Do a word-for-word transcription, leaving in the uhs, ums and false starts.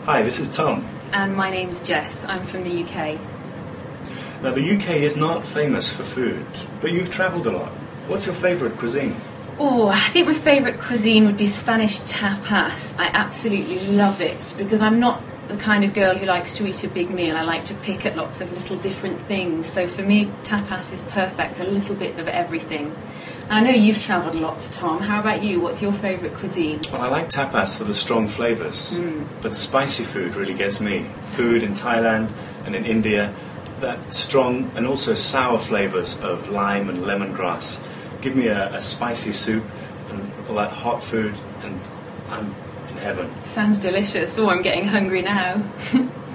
Hi, this is Tom. And my name's Jess. I'm from the U K. Now, the U K is not famous for food, but you've travelled a lot. What's your favourite cuisine? Oh, I think my favourite cuisine would be Spanish tapas. I absolutely love it because I'm not the kind of girl who likes to eat a big meal. I like to pick at lots of little different things. So for me, tapas is perfect, a little bit of everything. And I know you've travelled lots, Tom. How about you? What's your favourite cuisine? Well, I like tapas for the strong flavours, Mm. but spicy food really gets me. Food in Thailand and in India, that strong and also sour flavours of lime and lemongrass. Give me a, a spicy soup and all that hot food and I'm in heaven. Sounds delicious. Oh, I'm getting hungry now.